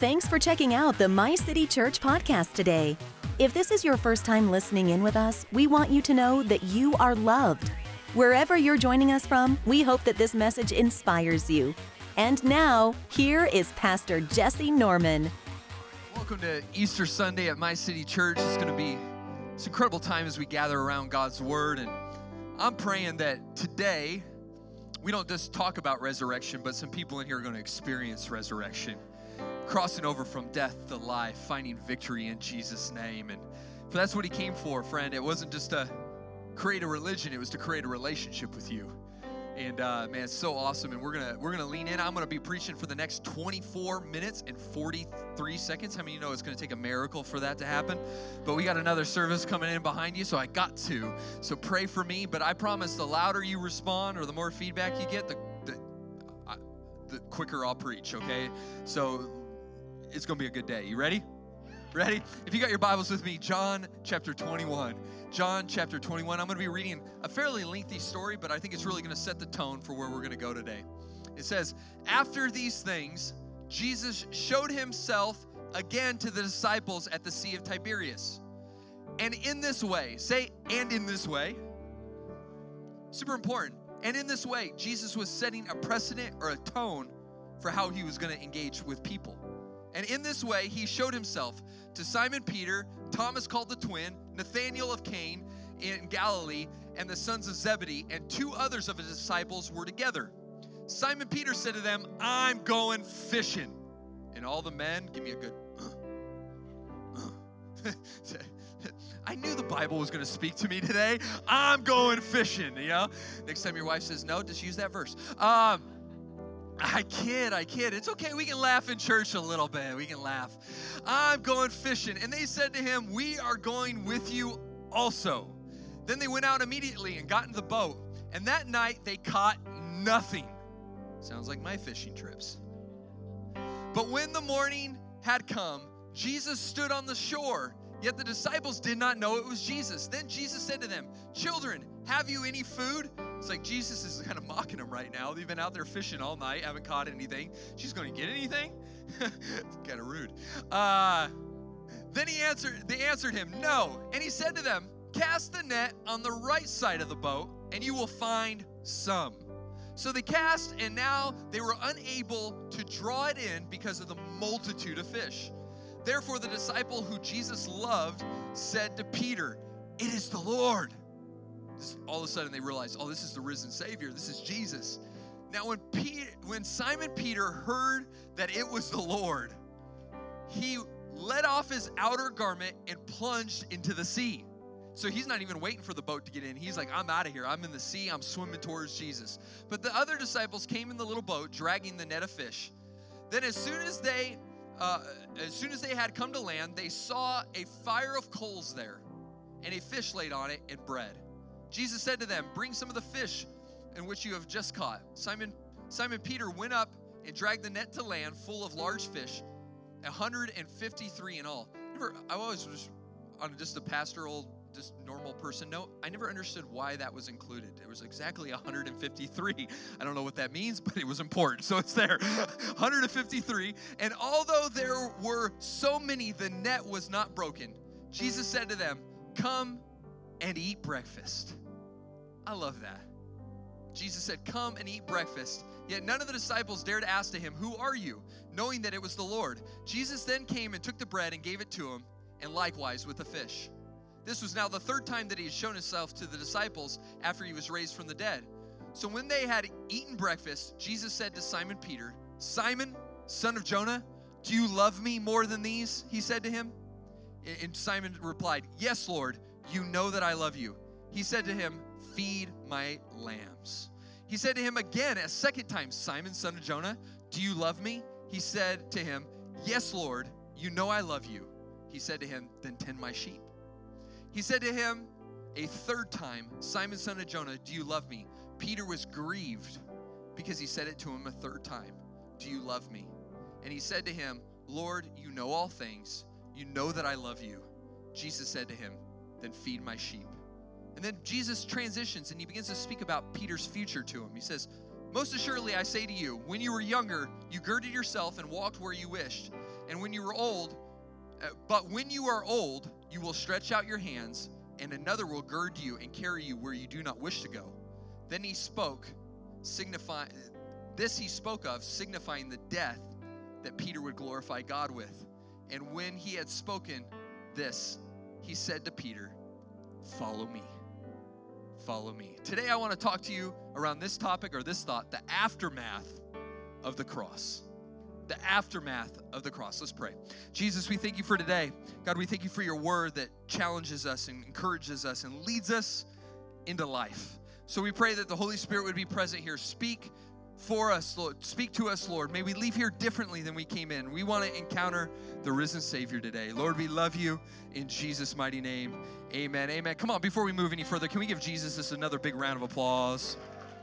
Thanks for checking out the My City Church podcast today. If this is your first time listening in with us, we want you to know that you are loved. Wherever you're joining us from, we hope that this message inspires you. And now, here is Pastor Jesse Norman. Welcome to Easter Sunday at My City Church. It's going to be an incredible time as we gather around God's Word. And I'm praying that today, we don't just talk about resurrection, but some people in here are going to experience resurrection. Crossing over from death to life, finding victory in Jesus' name. And that's what he came for, friend. It wasn't just to create a religion, it was to create a relationship with you. And man, it's so awesome. And we're gonna lean in. I'm gonna be preaching for the next 24 minutes and 43 seconds. How many of you know it's gonna take a miracle for that to happen? But we got another service coming in behind you, so I got to. So pray for me. But I promise, the louder you respond or the more feedback you get, the quicker I'll preach. Okay? So it's gonna be a good day. You ready? Ready? If you got your Bibles with me, John chapter 21. John chapter 21. I'm going to be reading a fairly lengthy story, but I think it's really going to set the tone for where we're going to go today. It says, after these things, Jesus showed himself again to the disciples at the Sea of Tiberias. And in this way, say, and in this way. Super important. And in this way, Jesus was setting a precedent or a tone for how he was going to engage with people. And in this way, he showed himself to Simon Peter, Thomas called the twin, Nathanael of Cain in Galilee, and the sons of Zebedee, and two others of his disciples were together. Simon Peter said to them, I'm going fishing. And all the men, give me a good, I knew the Bible was going to speak to me today. I'm going fishing, you know? Next time your wife says no, just use that verse. I kid. It's okay. We can laugh in church a little bit. We can laugh. I'm going fishing. And they said to him, we are going with you also. Then they went out immediately and got into the boat. And that night they caught nothing. Sounds like my fishing trips. But when the morning had come, Jesus stood on the shore. Yet the disciples did not know it was Jesus. Then Jesus said to them, children, have you any food? It's like Jesus is kind of mocking them right now. They've been out there fishing all night, haven't caught anything. She's going to get anything? It's kind of rude. Then they answered him, no. And he said to them, cast the net on the right side of the boat, and you will find some. So they cast, and now they were unable to draw it in because of the multitude of fish. Therefore, the disciple who Jesus loved said to Peter, it is the Lord. All of a sudden, they realized, oh, this is the risen Savior. This is Jesus. Now, when Simon Peter heard that it was the Lord, he let off his outer garment and plunged into the sea. So he's not even waiting for the boat to get in. He's like, I'm out of here. I'm in the sea. I'm swimming towards Jesus. But the other disciples came in the little boat, dragging the net of fish. Then as soon as they had come to land, they saw a fire of coals there, and a fish laid on it, and bread. Jesus said to them, bring some of the fish in which you have just caught. Simon Peter went up and dragged the net to land full of large fish, 153 in all. I always was on just a pastoral, just normal person note. I never understood why that was included. It was exactly 153. I don't know what that means, but it was important, so it's there. 153. And although there were so many, the net was not broken. Jesus said to them, come and eat breakfast. I love that. Jesus said, come and eat breakfast. Yet none of the disciples dared ask to him, who are you? Knowing that it was the Lord. Jesus then came and took the bread and gave it to him, and likewise with the fish. This was now the third time that he had shown himself to the disciples after he was raised from the dead. So when they had eaten breakfast, Jesus said to Simon Peter, Simon, son of Jonah, do you love me more than these? He said to him. And Simon replied, yes, Lord, you know that I love you. He said to him, feed my lambs. He said to him again a second time, Simon, son of Jonah, do you love me? He said to him, yes, Lord, you know I love you. He said to him, then tend my sheep. He said to him a third time, Simon, son of Jonah, do you love me? Peter was grieved because he said it to him a third time, do you love me? And he said to him, Lord, you know all things. You know that I love you. Jesus said to him, then feed my sheep. And then Jesus transitions and he begins to speak about Peter's future to him. He says, Most assuredly, I say to you, when you were younger, you girded yourself and walked where you wished. And when you were old, but when you are old, you will stretch out your hands, and another will gird you and carry you where you do not wish to go. Then he spoke, signifying the death that Peter would glorify God with. And when he had spoken this, he said to Peter, "Follow me. Follow me." Today I want to talk to you around this topic or this thought, the aftermath of the cross. The aftermath of the cross. Let's pray. Jesus, we thank you for today. God, we thank you for your word that challenges us and encourages us and leads us into life. So we pray that the Holy Spirit would be present here. Speak for us, Lord. Speak to us, Lord. May we leave here differently than we came in. We want to encounter the risen Savior today. Lord, we love you in Jesus' mighty name. Amen. Amen. Come on, before we move any further, can we give Jesus this another big round of applause?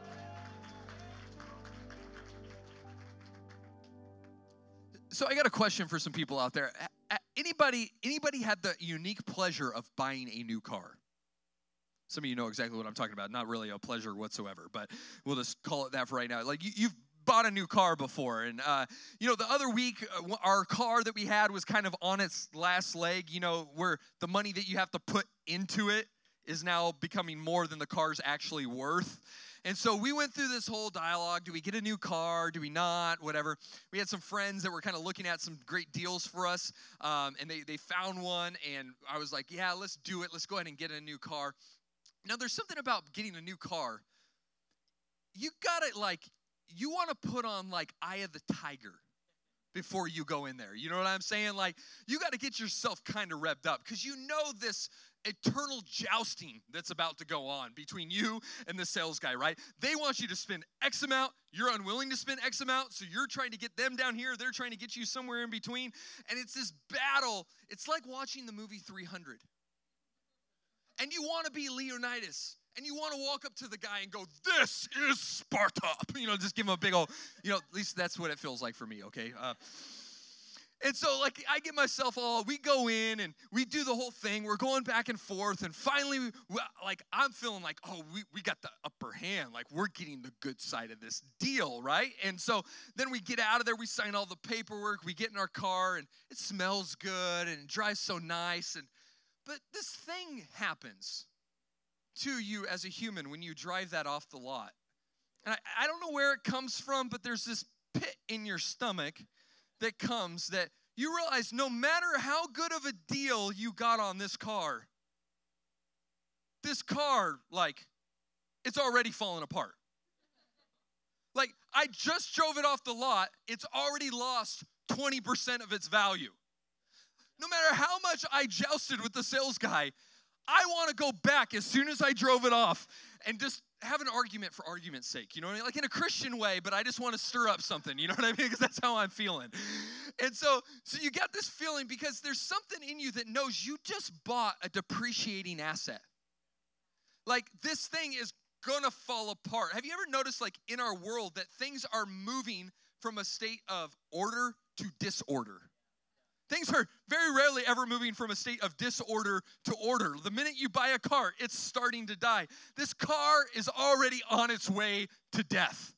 So I got a question for some people out there. Anybody had the unique pleasure of buying a new car? Some of you know exactly what I'm talking about. Not really a pleasure whatsoever, but we'll just call it that for right now. Like you've bought a new car before, and the other week our car that we had was kind of on its last leg. Where the money that you have to put into it is now becoming more than the car's actually worth. And so we went through this whole dialogue. Do we get a new car? Do we not? Whatever. We had some friends that were kind of looking at some great deals for us, and they found one, and I was like, yeah, let's do it. Let's go ahead and get a new car. Now, there's something about getting a new car. You want to put on Eye of the Tiger before you go in there. You know what I'm saying? You got to get yourself kind of revved up because you know this eternal jousting that's about to go on between you and the sales guy, right? They want you to spend X amount. You're unwilling to spend X amount, so you're trying to get them down here. They're trying to get you somewhere in between. And it's this battle. It's like watching the movie 300. And you want to be Leonidas, and you want to walk up to the guy and go, "This is Sparta." Just give him a big old, at least that's what it feels like for me, okay? And so, I get myself we go in, and we do the whole thing. We're going back and forth, and finally, I'm feeling we got the upper hand. We're getting the good side of this deal, right? And so then we get out of there. We sign all the paperwork. We get in our car, and it smells good, and it drives so nice, but this thing happens to you as a human when you drive that off the lot. And I don't know where it comes from, but there's this pit in your stomach that comes that you realize no matter how good of a deal you got on this car, it's already falling apart. I just drove it off the lot. It's already lost 20% of its value. No matter how much I jousted with the sales guy, I want to go back as soon as I drove it off and just have an argument for argument's sake. You know what I mean? In a Christian way, but I just want to stir up something. You know what I mean? Because that's how I'm feeling. And so you got this feeling because there's something in you that knows you just bought a depreciating asset. This thing is going to fall apart. Have you ever noticed, in our world, that things are moving from a state of order to disorder? Things are very rarely ever moving from a state of disorder to order. The minute you buy a car, it's starting to die. This car is already on its way to death.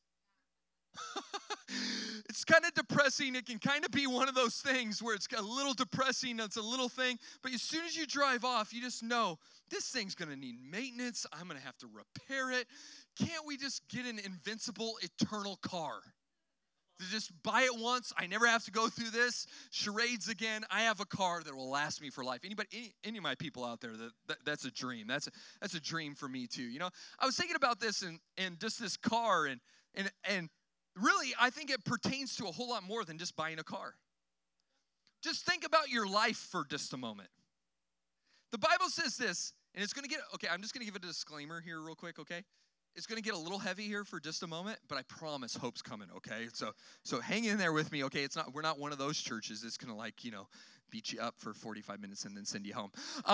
It's kind of depressing. It can kind of be one of those things where it's a little depressing. It's a little thing. But as soon as you drive off, you just know this thing's going to need maintenance. I'm going to have to repair it. Can't we just get an invincible, eternal car? To just buy it once, I never have to go through this charades again. I have a car that will last me for life. Any of my people out there, that's a dream. That's a dream for me too. I was thinking about this and just this car, and really, I think it pertains to a whole lot more than just buying a car. Just think about your life for just a moment. The Bible says this, and it's going to get, okay, I'm just going to give a disclaimer here real quick, okay? It's going to get a little heavy here for just a moment, but I promise hope's coming, okay? So hang in there with me, okay? We're not one of those churches that's going to beat you up for 45 minutes and then send you home.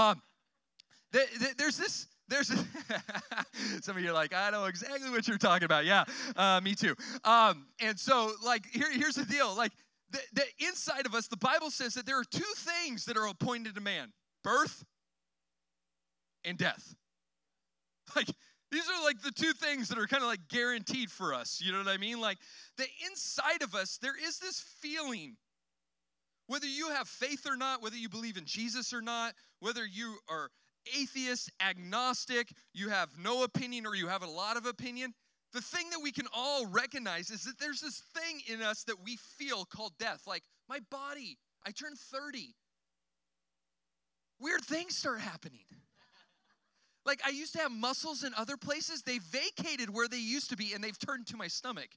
There's some of you are like, I know exactly what you're talking about. Yeah, me too. And so here's the deal. The inside of us, the Bible says that there are two things that are appointed to man: birth and death. These are like the two things that are kind of like guaranteed for us. You know what I mean? Like the inside of us, there is this feeling, whether you have faith or not, whether you believe in Jesus or not, whether you are atheist, agnostic, you have no opinion or you have a lot of opinion, the thing that we can all recognize is that there's this thing in us that we feel called death. Like my body, I turned 30. Weird things start happening. Like I used to have muscles in other places. They vacated where they used to be and they've turned to my stomach.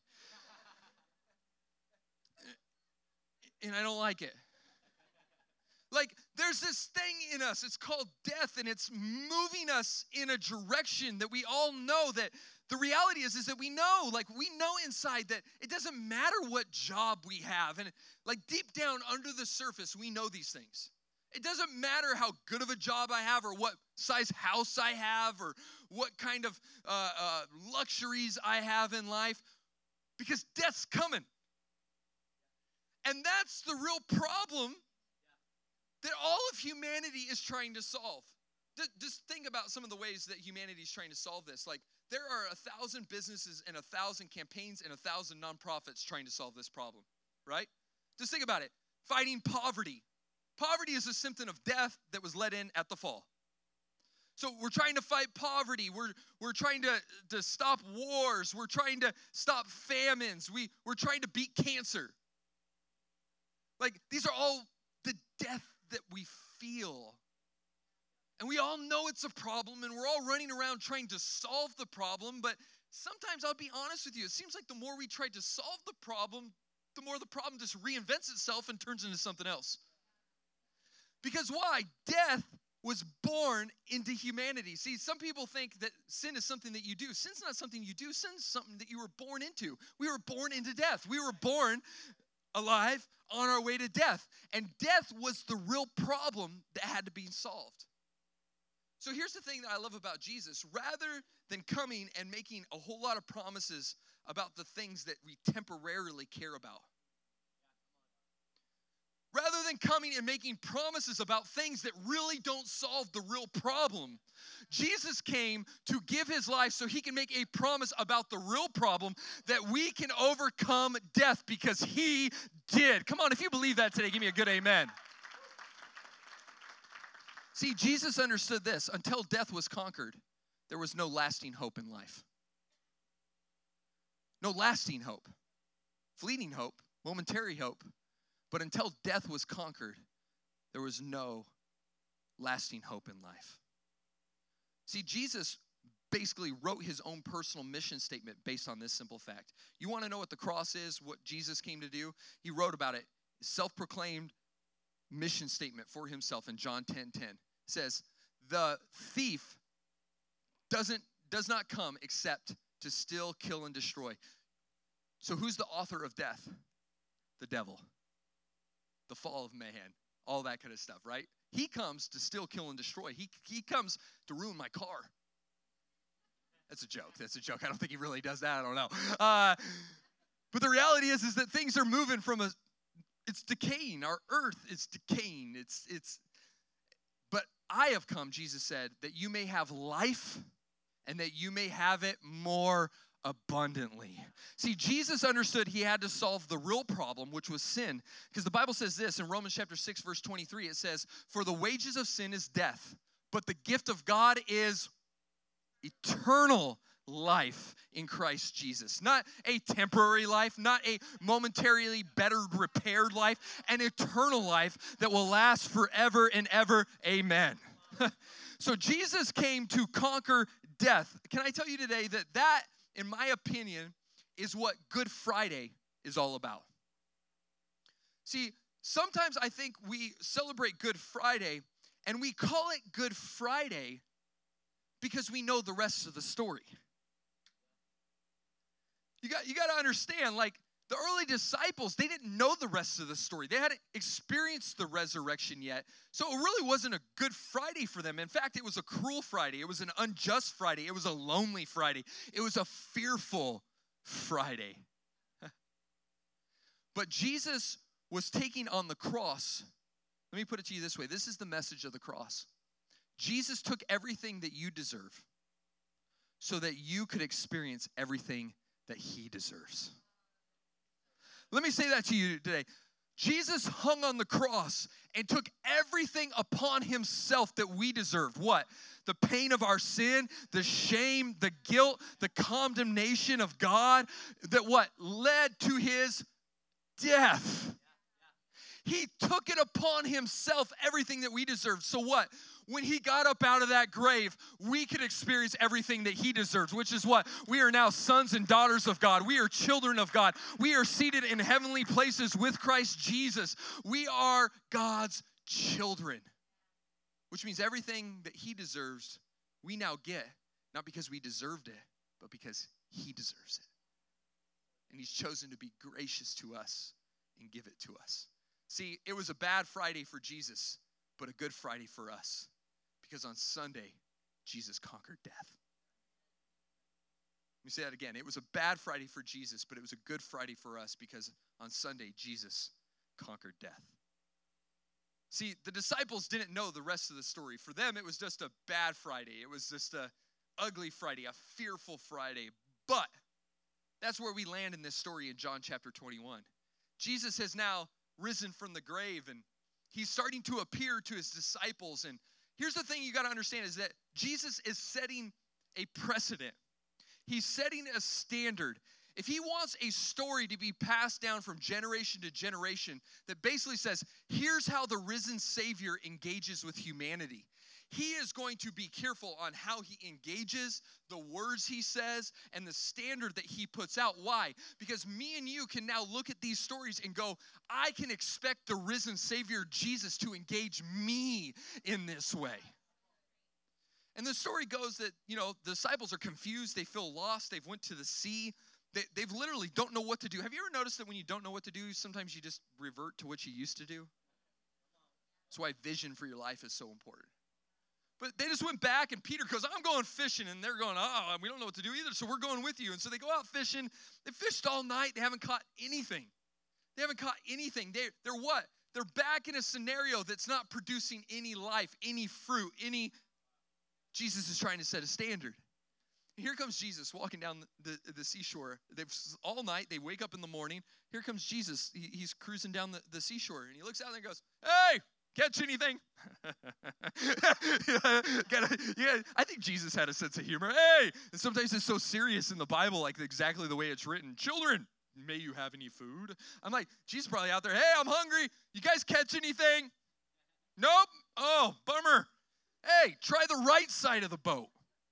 And I don't like it. Like there's this thing in us, it's called death, and it's moving us in a direction that we all know that the reality is that we know inside that it doesn't matter what job we have. And like deep down under the surface, we know these things. It doesn't matter how good of a job I have or what size house I have or what kind of luxuries I have in life, because death's coming. And that's the real problem that all of humanity is trying to solve. Just think about some of the ways that humanity is trying to solve this. Like there are 1,000 businesses and 1,000 campaigns and 1,000 nonprofits trying to solve this problem, right? Just think about it. Fighting poverty. Poverty is a symptom of death that was let in at the fall. So we're trying to fight poverty. We're trying to stop wars. We're trying to stop famines. We're trying to beat cancer. Like these are all the death that we feel. And we all know it's a problem, and we're all running around trying to solve the problem, but sometimes I'll be honest with you, it seems like the more we try to solve the problem, the more the problem just reinvents itself and turns into something else. Because why? Death was born into humanity. See, some people think that sin is something that you do. Sin's not something you do. Sin's something that you were born into. We were born into death. We were born alive on our way to death. And death was the real problem that had to be solved. So here's the thing that I love about Jesus. Rather than coming and making a whole lot of promises about the things that we temporarily care about, rather than coming and making promises about things that really don't solve the real problem, Jesus came to give his life so he can make a promise about the real problem, that we can overcome death, because he did. Come on, if you believe that today, give me a good amen. See, Jesus understood this. Until death was conquered, there was no lasting hope in life. No lasting hope. Fleeting hope, momentary hope. But until death was conquered, there was no lasting hope in life. See, Jesus basically wrote his own personal mission statement based on this simple fact. You want to know what the cross is, what Jesus came to do? He wrote about it, self-proclaimed mission statement for himself in John 10:10. It says, the thief does not come except to steal, kill, and destroy. So who's the author of death? The devil. The fall of man, all that kind of stuff, right? He comes to steal, kill, and destroy. He comes to ruin my car. That's a joke. I don't think he really does that. I don't know. But the reality is that things are moving from it's decaying. Our earth is decaying. But I have come, Jesus said, that you may have life and that you may have it more abundantly. See, Jesus understood he had to solve the real problem, which was sin. Because the Bible says this in Romans chapter 6, verse 23, it says, for the wages of sin is death, but the gift of God is eternal life in Christ Jesus. Not a temporary life, not a momentarily better repaired life, an eternal life that will last forever and ever. Amen. So Jesus came to conquer death. Can I tell you today that in my opinion, is what Good Friday is all about. See, sometimes I think we celebrate Good Friday and we call it Good Friday because we know the rest of the story. You got to understand, like the early disciples, they didn't know the rest of the story. They hadn't experienced the resurrection yet. So it really wasn't a Good Friday for them. In fact, it was a cruel Friday. It was an unjust Friday. It was a lonely Friday. It was a fearful Friday. But Jesus was taking on the cross. Let me put it to you this way. This is the message of the cross. Jesus took everything that you deserve, so that you could experience everything that he deserves. Let me say that to you today. Jesus hung on the cross and took everything upon himself that we deserved. What? The pain of our sin, the shame, the guilt, the condemnation of God that what? Led to his death. He took it upon himself, everything that we deserved. So what? When he got up out of that grave, we could experience everything that he deserves, which is what? We are now sons and daughters of God. We are children of God. We are seated in heavenly places with Christ Jesus. We are God's children, which means everything that he deserves, we now get, not because we deserved it, but because he deserves it. And he's chosen to be gracious to us and give it to us. See, it was a bad Friday for Jesus, but a good Friday for us. Because on Sunday, Jesus conquered death. Let me say that again. It was a bad Friday for Jesus, but it was a good Friday for us because on Sunday, Jesus conquered death. See, the disciples didn't know the rest of the story. For them, it was just a bad Friday. It was just a ugly Friday, a fearful Friday. But that's where we land in this story in John chapter 21. Jesus has now risen from the grave, and he's starting to appear to his disciples. And here's the thing you got to understand is that Jesus is setting a precedent. He's setting a standard. If he wants a story to be passed down from generation to generation that basically says, here's how the risen Savior engages with humanity, he is going to be careful on how he engages, the words he says, and the standard that he puts out. Why? Because me and you can now look at these stories and go, I can expect the risen Savior Jesus to engage me in this way. And the story goes that, the disciples are confused. They feel lost. They've went to the sea. They've literally don't know what to do. Have you ever noticed that when you don't know what to do, sometimes you just revert to what you used to do? That's why vision for your life is so important. But they just went back, and Peter goes, I'm going fishing. And they're going, we don't know what to do either, so we're going with you. And so they go out fishing. They fished all night. They haven't caught anything. They're what? They're back in a scenario that's not producing any life, any fruit, Jesus is trying to set a standard. Here comes Jesus walking down the seashore. All night, they wake up in the morning. Here comes Jesus. He's cruising down the seashore, and he looks out and he goes, hey! Catch anything? I think Jesus had a sense of humor. Hey! And sometimes it's so serious in the Bible, like exactly the way it's written. Children, may you have any food? I'm like, Jesus probably out there, hey, I'm hungry. You guys catch anything? Nope. Oh, bummer. Hey, try the right side of the boat.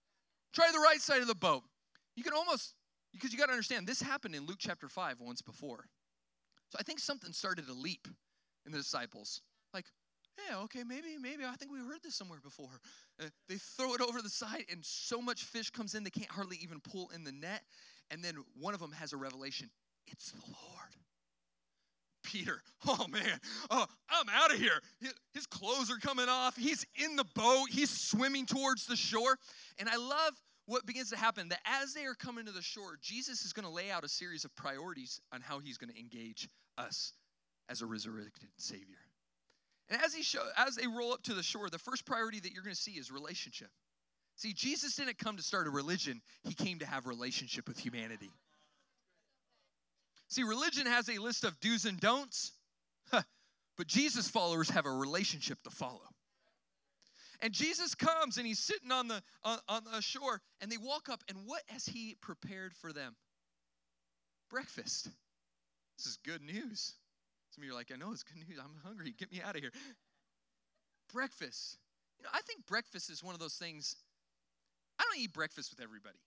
You can almost, because you got to understand, this happened in Luke chapter 5 once before. So I think something started to leap in the disciples. Like, yeah, okay, maybe, I think we heard this somewhere before. They throw it over the side, and so much fish comes in, they can't hardly even pull in the net. And then one of them has a revelation. It's the Lord. Peter, oh man, I'm out of here. His clothes are coming off. He's in the boat. He's swimming towards the shore. And I love what begins to happen, that as they are coming to the shore, Jesus is going to lay out a series of priorities on how he's going to engage us as a resurrected Savior. And as they roll up to the shore, the first priority that you're going to see is relationship. See, Jesus didn't come to start a religion. He came to have relationship with humanity. See, religion has a list of do's and don'ts, but Jesus followers have a relationship to follow. And Jesus comes, and he's sitting on the shore, and they walk up, and what has he prepared for them? Breakfast. This is good news. Some of you are like, I know it's good news. I'm hungry. Get me out of here. Breakfast. I think breakfast is one of those things. I don't eat breakfast with everybody.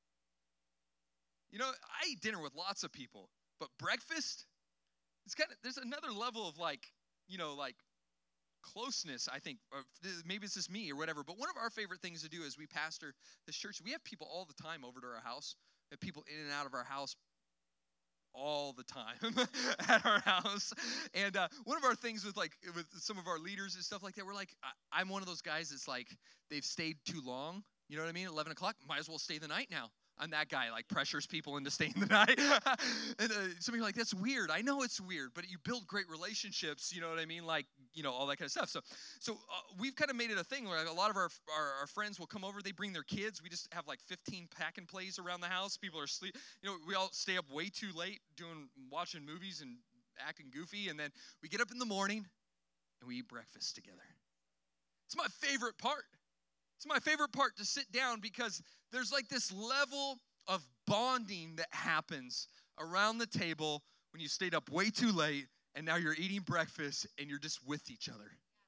I eat dinner with lots of people, but breakfast, there's another level of like closeness, I think. Or maybe it's just me or whatever, but one of our favorite things to do as we pastor this church, we have people all the time over to our house. We have people in and out of our house all the time at our house. And one of our things with some of our leaders and stuff like that, we're like, I'm one of those guys that's like, they've stayed too long. You know what I mean? 11 o'clock, might as well stay the night now. I'm that guy, like pressures people into staying the night. And some of you are like, that's weird. I know it's weird, but you build great relationships, you know what I mean? Like, all that kind of stuff. So we've kind of made it a thing where a lot of our friends will come over. They bring their kids. We just have like 15 pack and plays around the house. People are asleep. We all stay up way too late watching movies and acting goofy. And then we get up in the morning and we eat breakfast together. It's my favorite part. It's my favorite part to sit down because there's like this level of bonding that happens around the table when you stayed up way too late and now you're eating breakfast and you're just with each other.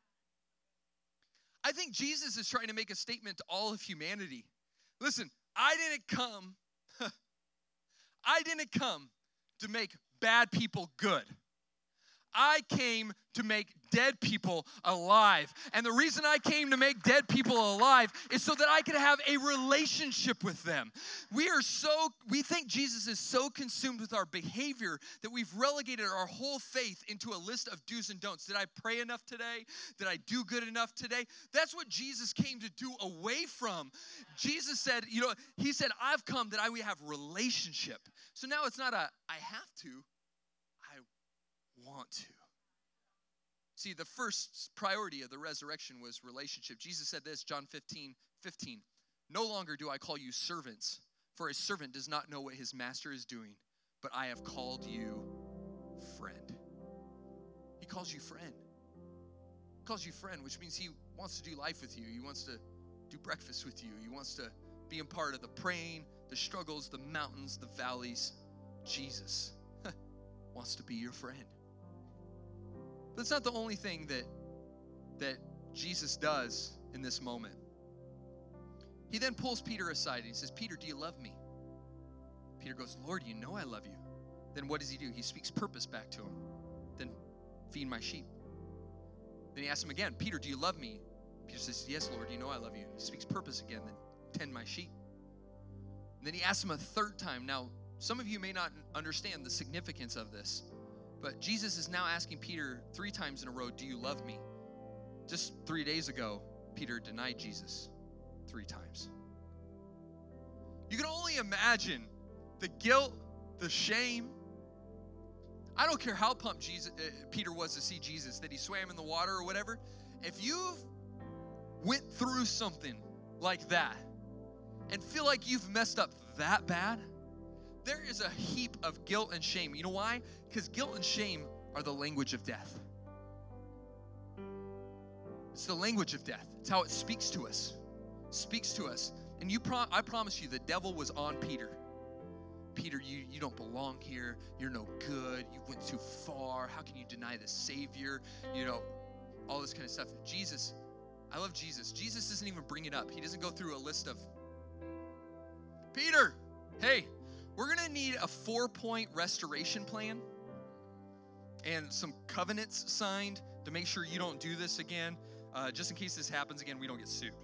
I think Jesus is trying to make a statement to all of humanity. Listen, I didn't come to make bad people good. I came to make dead people alive. And the reason I came to make dead people alive is so that I could have a relationship with them. We think Jesus is so consumed with our behavior that we've relegated our whole faith into a list of do's and don'ts. Did I pray enough today? Did I do good enough today? That's what Jesus came to do away from. Jesus said, he said, I've come that I would have relationship. So now it's not I have to, I want to. See, the first priority of the resurrection was relationship. Jesus said this, John 15:15. No longer do I call you servants, for a servant does not know what his master is doing, but I have called you friend. He calls you friend. He calls you friend, which means he wants to do life with you. He wants to do breakfast with you. He wants to be a part of the praying, the struggles, the mountains, the valleys. Jesus wants to be your friend. But it's not the only thing that Jesus does in this moment. He then pulls Peter aside and he says, Peter, do you love me? Peter goes, Lord, you know I love you. Then what does he do? He speaks purpose back to him. Then feed my sheep. Then he asks him again, Peter, do you love me? Peter says, yes, Lord, you know I love you. And he speaks purpose again, then tend my sheep. And then he asks him a third time. Now, some of you may not understand the significance of this, but Jesus is now asking Peter 3 times in a row, do you love me? Just 3 days ago, Peter denied Jesus 3 times. You can only imagine the guilt, the shame. I don't care how pumped Peter was to see Jesus, that he swam in the water or whatever. If you've went through something like that and feel like you've messed up that bad, there is a heap of guilt and shame. You know why? Because guilt and shame are the language of death. It's the language of death. It's how it speaks to us. And I promise you, the devil was on Peter. Peter, you don't belong here. You're no good. You went too far. How can you deny the Savior? All this kind of stuff. Jesus, I love Jesus. Jesus doesn't even bring it up. He doesn't go through a list of, Peter, hey, we're going to need a 4-point restoration plan and some covenants signed to make sure you don't do this again. Just in case this happens again, we don't get sued.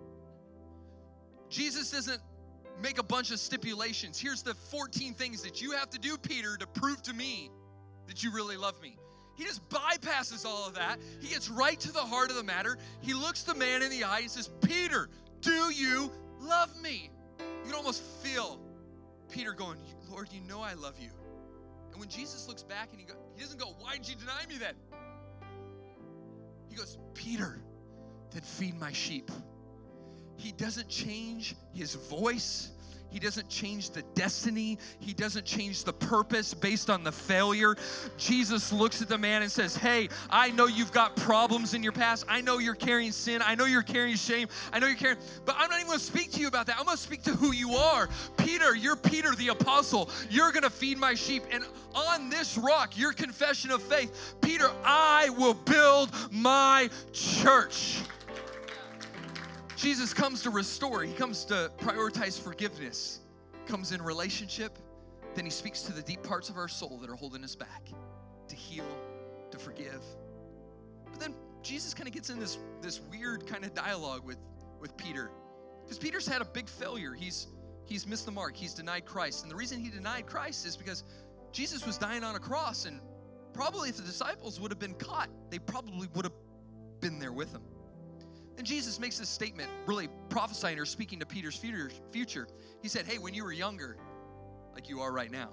Jesus doesn't make a bunch of stipulations. Here's the 14 things that you have to do, Peter, to prove to me that you really love me. He just bypasses all of that. He gets right to the heart of the matter. He looks the man in the eye and says, Peter, do you love me? You can almost feel Peter going, Lord, you know I love you. And when Jesus looks back and he doesn't go, why did you deny me then? He goes, Peter, then feed my sheep. He doesn't change his voice. He doesn't change the destiny. He doesn't change the purpose based on the failure. Jesus looks at the man and says, hey, I know you've got problems in your past. I know you're carrying sin. I know you're carrying shame. I know you're carrying, but I'm not even going to speak to you about that. I'm going to speak to who you are. Peter, you're Peter the apostle. You're going to feed my sheep. And on this rock, your confession of faith, Peter, I will build my church. Jesus comes to restore. He comes to prioritize forgiveness. Comes in relationship. Then he speaks to the deep parts of our soul that are holding us back. To heal, to forgive. But then Jesus kind of gets in this weird kind of dialogue with Peter. Because Peter's had a big failure. He's missed the mark. He's denied Christ. And the reason he denied Christ is because Jesus was dying on a cross. And probably if the disciples would have been caught, they probably would have been there with him. And Jesus makes this statement, really prophesying or speaking to Peter's future. He said, hey, when you were younger, like you are right now,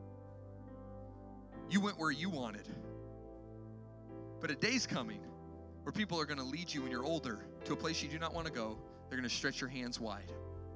you went where you wanted. But a day's coming where people are going to lead you when you're older to a place you do not want to go. They're going to stretch your hands wide.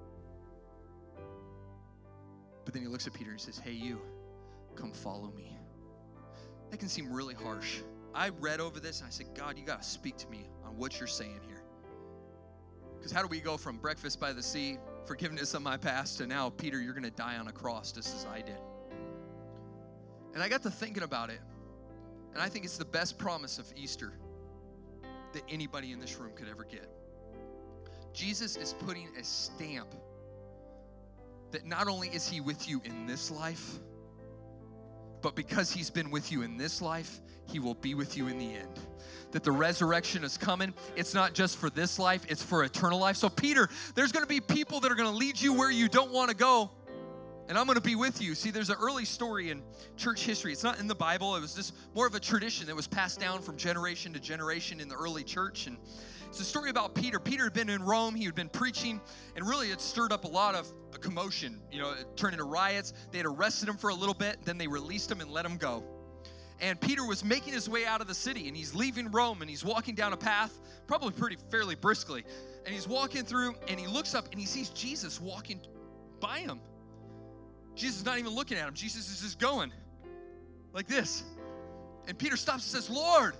But then he looks at Peter and says, hey, you, come follow me. That can seem really harsh. I read over this and I said, God, you got to speak to me on what you're saying here. Because how do we go from breakfast by the sea, forgiveness of my past, to now, Peter, you're going to die on a cross just as I did? And I got to thinking about it, and I think it's the best promise of Easter that anybody in this room could ever get. Jesus is putting a stamp that not only is he with you in this life, but because he's been with you in this life, he will be with you in the end. That the resurrection is coming. It's not just for this life, it's for eternal life. So Peter, there's going to be people that are going to lead you where you don't want to go, and I'm going to be with you. See, there's an early story in church history. It's not in the Bible. It was just more of a tradition that was passed down from generation to generation in the early church. And it's a story about Peter. Peter had been in Rome. He had been preaching, and really it stirred up a lot of commotion. It turned into riots. They had arrested him for a little bit, then they released him and let him go. And Peter was making his way out of the city, and he's leaving Rome, and he's walking down a path, probably fairly briskly. And he's walking through, and he looks up, and he sees Jesus walking by him. Jesus is not even looking at him. Jesus is just going like this. And Peter stops and says, Lord,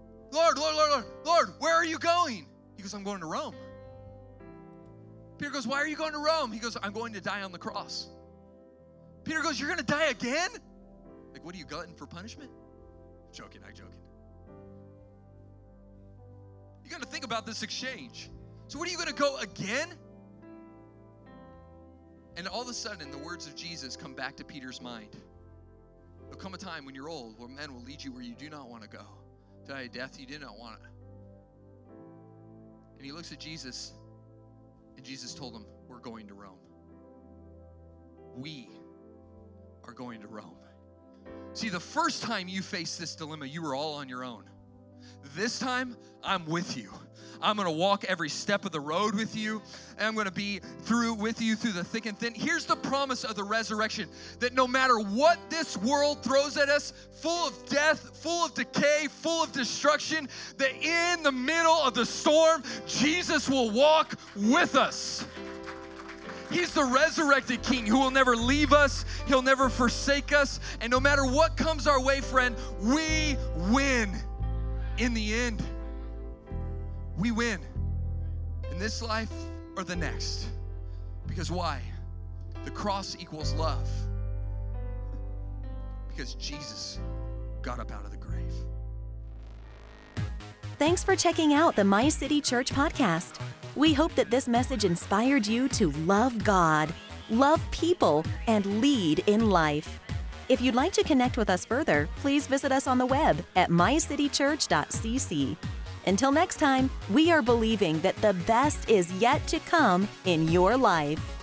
where are you going? He goes, I'm going to Rome. Peter goes, why are you going to Rome? He goes, I'm going to die on the cross. Peter goes, you're going to die again? Like, what are you, glutton for punishment? I'm joking. You got to think about this exchange. So what are you going to go again? And all of a sudden, the words of Jesus come back to Peter's mind. There'll come a time when you're old where men will lead you where you do not want to go. To die a death you did not want it. And he looks at Jesus, and Jesus told him, we're going to Rome. We are going to Rome. See, the first time you faced this dilemma, you were all on your own. This time, I'm with you. I'm going to walk every step of the road with you, and I'm going to be with you through the thick and thin. Here's the promise of the resurrection, that no matter what this world throws at us, full of death, full of decay, full of destruction, that in the middle of the storm, Jesus will walk with us. He's the resurrected King who will never leave us. He'll never forsake us. And no matter what comes our way, friend, we win in the end. We win in this life or the next. Because why? The cross equals love. Because Jesus got up out of the grave. Thanks for checking out the My City Church podcast. We hope that this message inspired you to love God, love people, and lead in life. If you'd like to connect with us further, please visit us on the web at mycitychurch.cc. Until next time, we are believing that the best is yet to come in your life.